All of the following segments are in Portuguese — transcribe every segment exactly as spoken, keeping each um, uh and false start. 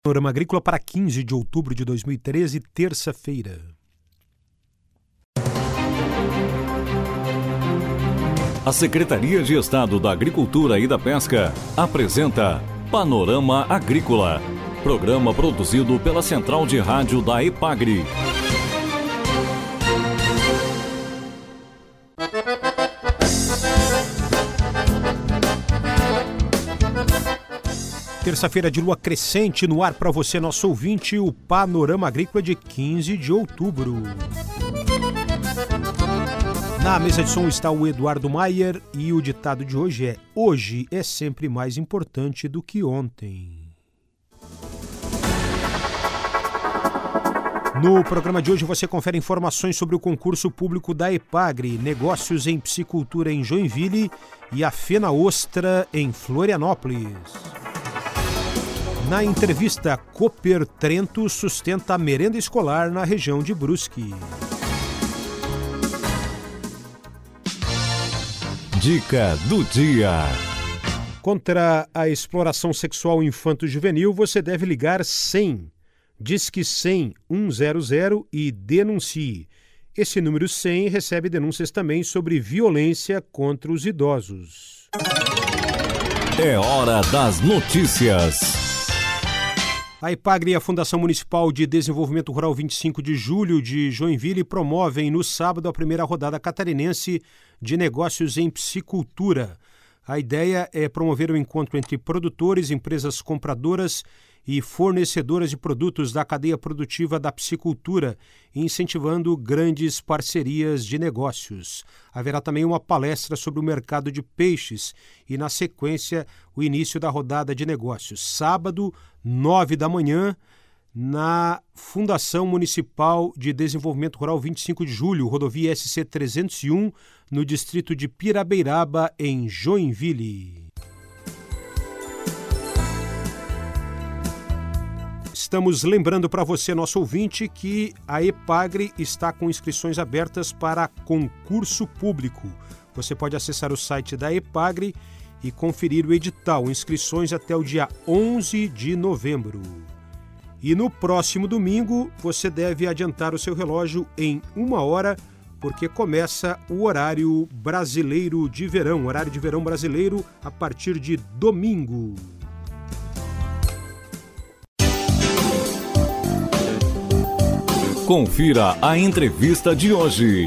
Panorama Agrícola para quinze de outubro de dois mil e treze, terça-feira. A Secretaria de Estado da Agricultura e da Pesca apresenta Panorama Agrícola, programa produzido pela Central de Rádio da EPAGRE. Terça-feira de lua crescente no ar para você, nosso ouvinte, o Panorama Agrícola de quinze de outubro. Na mesa de som está o Eduardo Maier e o ditado de hoje é: hoje é sempre mais importante do que ontem. No programa de hoje você confere informações sobre o concurso público da EPAGRE, negócios em piscicultura em Joinville e a FenaOstra em Florianópolis. Na entrevista, Cooper Trento sustenta a merenda escolar na região de Brusque. Dica do dia. Contra a exploração sexual infanto-juvenil, você deve ligar cem. Disque cem um zero zero e denuncie. Esse número cem recebe denúncias também sobre violência contra os idosos. É hora das notícias. A EPAGRE e a Fundação Municipal de Desenvolvimento Rural vinte e cinco de julho de Joinville promovem no sábado a primeira rodada catarinense de negócios em piscicultura. A ideia é promover o encontro entre produtores, empresas compradoras e fornecedoras de produtos da cadeia produtiva da piscicultura, incentivando grandes parcerias de negócios. Haverá também uma palestra sobre o mercado de peixes e, na sequência, o início da rodada de negócios. Sábado, nove da manhã, na Fundação Municipal de Desenvolvimento Rural vinte e cinco de julho, rodovia S C trezentos e um, no distrito de Pirabeiraba, em Joinville. Estamos lembrando para você, nosso ouvinte, que a EPAGRE está com inscrições abertas para concurso público. Você pode acessar o site da EPAGRE e conferir o edital. Inscrições até o dia onze de novembro. E no próximo domingo, você deve adiantar o seu relógio em uma hora, porque começa o horário brasileiro de verão, horário de verão brasileiro a partir de domingo. Confira a entrevista de hoje.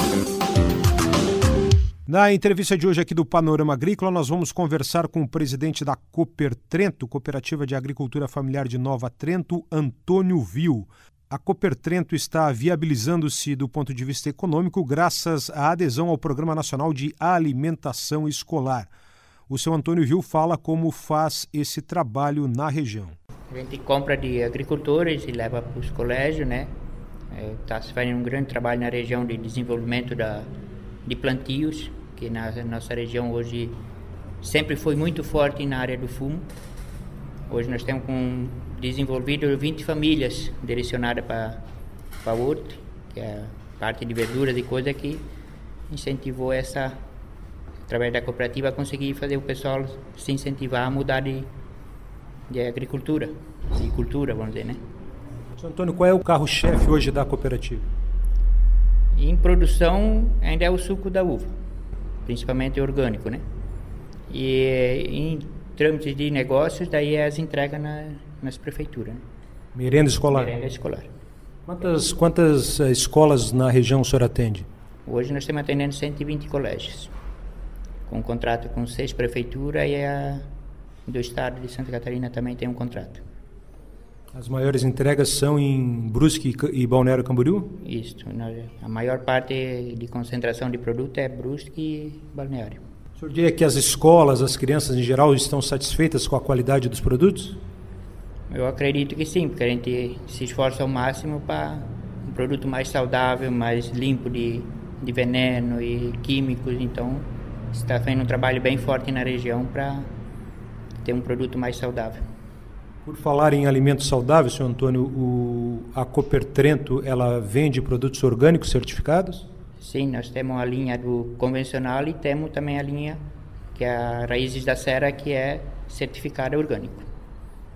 Na entrevista de hoje aqui do Panorama Agrícola, nós vamos conversar com o presidente da Cooper Trento, Cooperativa de Agricultura Familiar de Nova Trento, Antônio Vil. A Cooper Trento está viabilizando-se do ponto de vista econômico graças à adesão ao Programa Nacional de Alimentação Escolar. O seu Antônio Vil fala como faz esse trabalho na região. A gente compra de agricultores e leva para os colégios, né? Está se fazendo um grande trabalho na região de desenvolvimento da, de plantios, que na nossa região hoje sempre foi muito forte na área do fumo. Hoje nós temos com, desenvolvido vinte famílias direcionadas para a horta, que é a parte de verduras e coisa que incentivou essa, através da cooperativa, a conseguir fazer o pessoal se incentivar a mudar de, de agricultura, de cultura, vamos dizer, né? Antônio, qual é o carro-chefe hoje da cooperativa? Em produção ainda é o suco da uva, principalmente orgânico, né? E em trâmites de negócios, daí é as entregas na, nas prefeituras. Né? Merenda escolar? Merenda escolar. Quantas, quantas uh, escolas na região o senhor atende? Hoje nós estamos atendendo cento e vinte colégios, com contrato com seis prefeituras e a do estado de Santa Catarina também tem um contrato. As maiores entregas são em Brusque e Balneário Camboriú? Isso. A maior parte de concentração de produto é Brusque e Balneário. O senhor diria que as escolas, as crianças em geral, estão satisfeitas com a qualidade dos produtos? Eu acredito que sim, porque a gente se esforça ao máximo para um produto mais saudável, mais limpo de, de veneno e químicos. Então, está fazendo um trabalho bem forte na região para ter um produto mais saudável. Por falar em alimentos saudáveis, senhor Antônio, o, a Cooper Trento, ela vende produtos orgânicos certificados? Sim, nós temos a linha do convencional e temos também a linha que é a Raízes da Serra, que é certificada orgânico.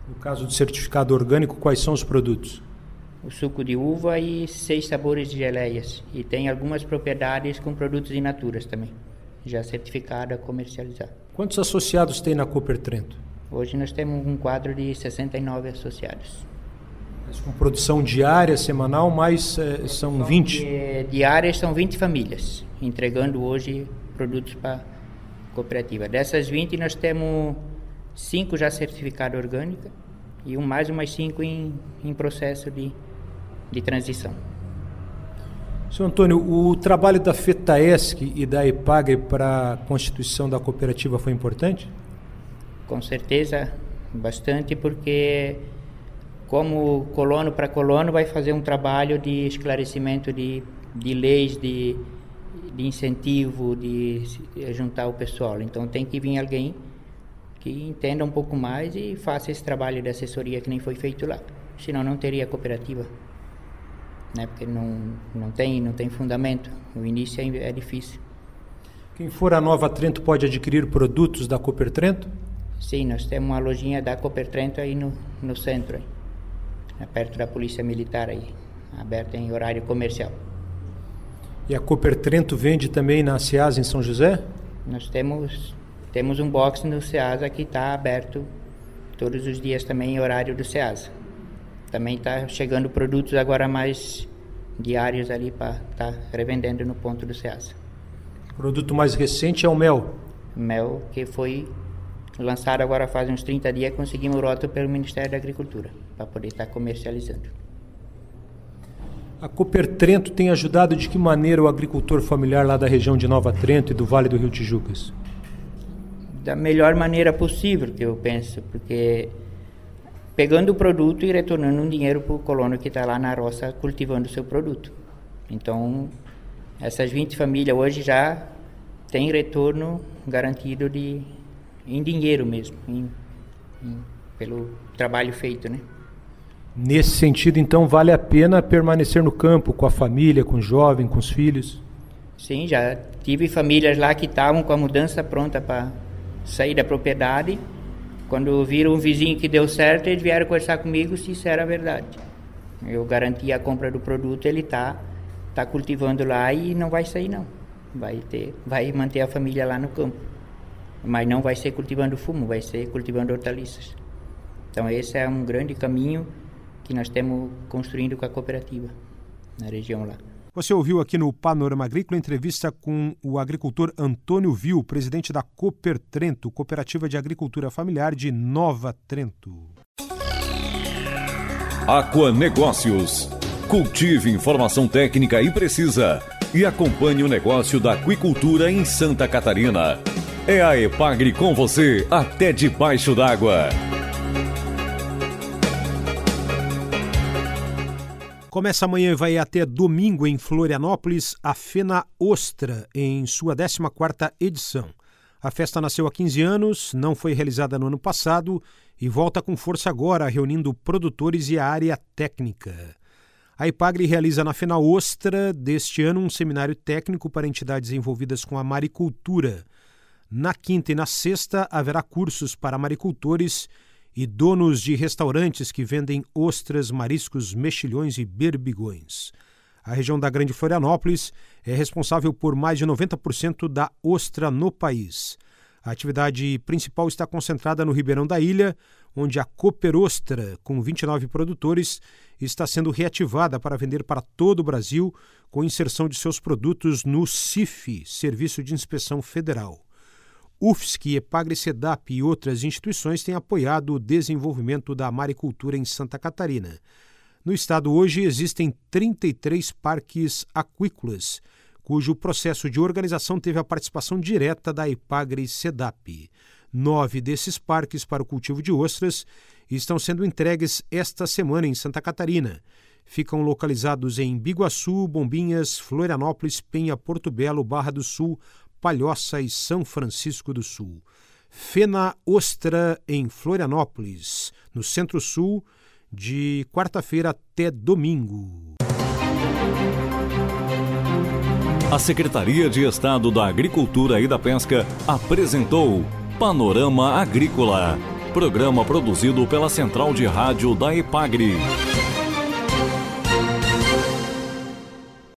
No caso do certificado orgânico, quais são os produtos? O suco de uva e seis sabores de geleias. E tem algumas propriedades com produtos in naturas também, já certificado a comercializar. Quantos associados tem na Cooper Trento? Hoje nós temos um quadro de sessenta e nove associados. Mas com produção diária, semanal, mais é, são vinte? De, diárias são vinte famílias, entregando hoje produtos para a cooperativa. Dessas vinte, nós temos cinco já certificado orgânica e um, mais umas cinco em, em processo de, de transição. Senhor Antônio, o trabalho da FETAESC e da EPAGRE para a constituição da cooperativa foi importante? Com certeza, bastante, porque como colono para colono vai fazer um trabalho de esclarecimento de, de leis, de, de incentivo, de juntar o pessoal. Então tem que vir alguém que entenda um pouco mais e faça esse trabalho de assessoria que nem foi feito lá. Senão não teria cooperativa, né? Porque não, não, tem, não tem fundamento. O início é, é difícil. Quem for a Nova Trento pode adquirir produtos da Cooper Trento? Sim, nós temos uma lojinha da Cooper Trento aí no, no centro, aí, perto da Polícia Militar, aí, aberta em horário comercial. E a Cooper Trento vende também na Ceasa em São José? Nós temos, temos um box no Ceasa que está aberto todos os dias também em horário do Ceasa. Também está chegando produtos agora mais diários ali para estar tá revendendo no ponto do Ceasa. O produto mais recente é o mel? Mel que foi lançado agora faz uns trinta dias, conseguimos o rótulo pelo Ministério da Agricultura, para poder estar comercializando. A Cooper Trento tem ajudado de que maneira o agricultor familiar lá da região de Nova Trento e do Vale do Rio Tijucas? Da melhor maneira possível, que eu penso, porque pegando o produto e retornando um dinheiro para o colono que está lá na roça cultivando o seu produto. Então, essas vinte famílias hoje já têm retorno garantido de em dinheiro mesmo, em, em, pelo trabalho feito, né? Nesse sentido, então, vale a pena permanecer no campo, com a família, com o jovem, com os filhos? Sim, já tive famílias lá que estavam com a mudança pronta para sair da propriedade. Quando viram um vizinho que deu certo, eles vieram conversar comigo se isso era verdade. Eu garanti a compra do produto, ele está tá cultivando lá e não vai sair não. Vai, ter, vai manter a família lá no campo. Mas não vai ser cultivando fumo, vai ser cultivando hortaliças. Então esse é um grande caminho que nós estamos construindo com a cooperativa na região lá. Você ouviu aqui no Panorama Agrícola entrevista com o agricultor Antônio Vil, presidente da Cooper Trento, Cooperativa de Agricultura Familiar de Nova Trento. Aquanegócios. Cultive informação técnica e precisa e acompanhe o negócio da aquicultura em Santa Catarina. É a EPAGRE com você até debaixo d'água. Começa amanhã e vai até domingo em Florianópolis a Fena Ostra, em sua décima quarta edição. A festa nasceu há quinze anos, não foi realizada no ano passado e volta com força agora, reunindo produtores e a área técnica. A EPAGRE realiza na Fena Ostra deste ano um seminário técnico para entidades envolvidas com a maricultura. Na quinta e na sexta haverá cursos para maricultores e donos de restaurantes que vendem ostras, mariscos, mexilhões e berbigões. A região da Grande Florianópolis é responsável por mais de noventa por cento da ostra no país. A atividade principal está concentrada no Ribeirão da Ilha, onde a Cooper Ostra, com vinte e nove produtores, está sendo reativada para vender para todo o Brasil, com inserção de seus produtos no C I F, Serviço de Inspeção Federal. U F S C, EPAGRE, SEDAP e outras instituições têm apoiado o desenvolvimento da maricultura em Santa Catarina. No estado hoje existem trinta e três parques aquícolas, cujo processo de organização teve a participação direta da EPAGRE e SEDAP. Nove desses parques para o cultivo de ostras estão sendo entregues esta semana em Santa Catarina. Ficam localizados em Biguaçu, Bombinhas, Florianópolis, Penha, Porto Belo, Barra do Sul, Palhoça e São Francisco do Sul. Fena Ostra em Florianópolis, no Centro-Sul, de quarta-feira até domingo. A Secretaria de Estado da Agricultura e da Pesca apresentou Panorama Agrícola, Programa produzido pela Central de Rádio da EPAGRE.